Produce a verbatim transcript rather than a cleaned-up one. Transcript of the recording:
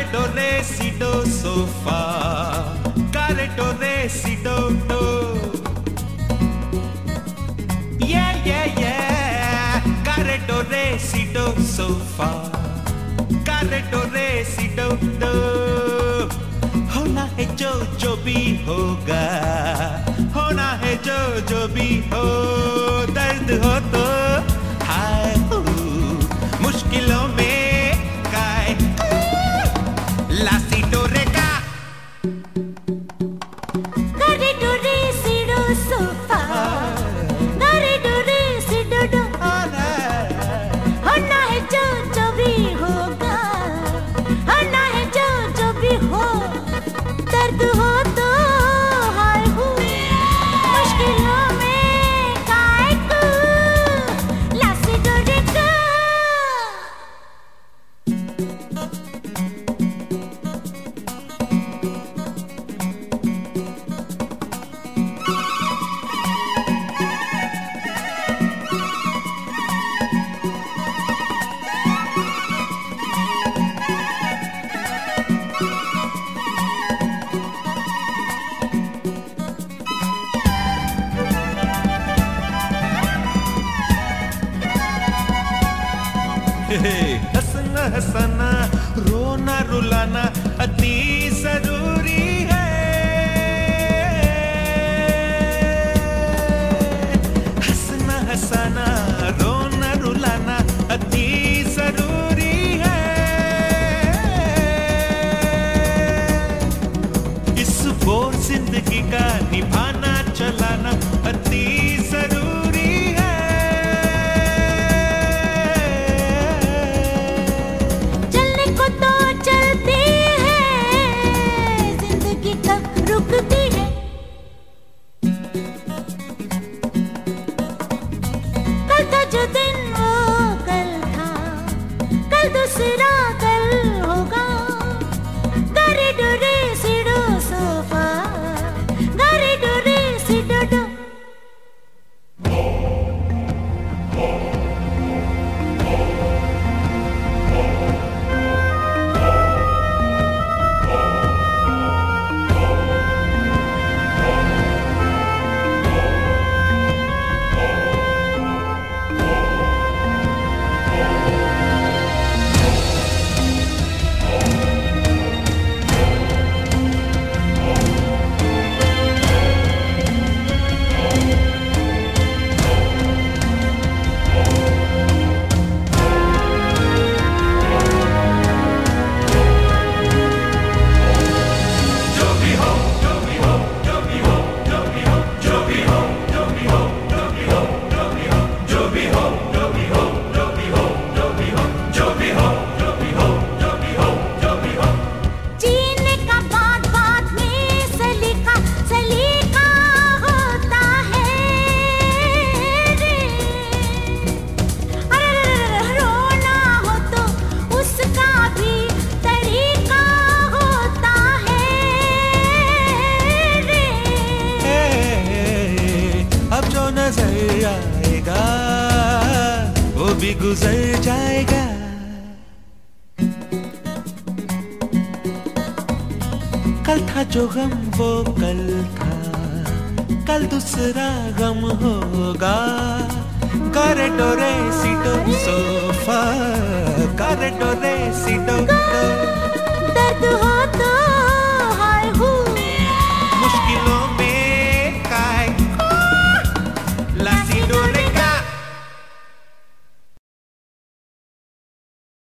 Care si do sofá, care do re si do do. Yeah yeah yeah. Care do re si do sofá, care do re si do do. होना है जो जो भी होगा, होना है जो जो भी हो, दर्द हो तो हाय हो, मुश्किलों में काय ला सी डो रे का करे डो रे सी डो सोफा, करे डो रे सी डो डो। होना है जो जो भी होगा, होना है जो जो भी हो, दर्द हो तो हाय हो, मुश्किलों में काय को ला सी डो रे का। हंसना हंसाना रोना रुलाना अति जरूरी है। हंसना हंसाना रोना रुलाना अति जरूरी है। इस बोर जिंदगी का निभाना चलाना अति जरूरी है। रुकती है कल था जो दिन वो कल था, कल दूसरा कल होगा। गारे डोरे सीडो सोफा, गारे डोरे सीडो डो। नजर आएगा वो भी गुजर जाएगा। कल था जो गम वो कल था, कल दूसरा गम होगा। करे डोरे सी डो सोफा, करे डोरे सी डो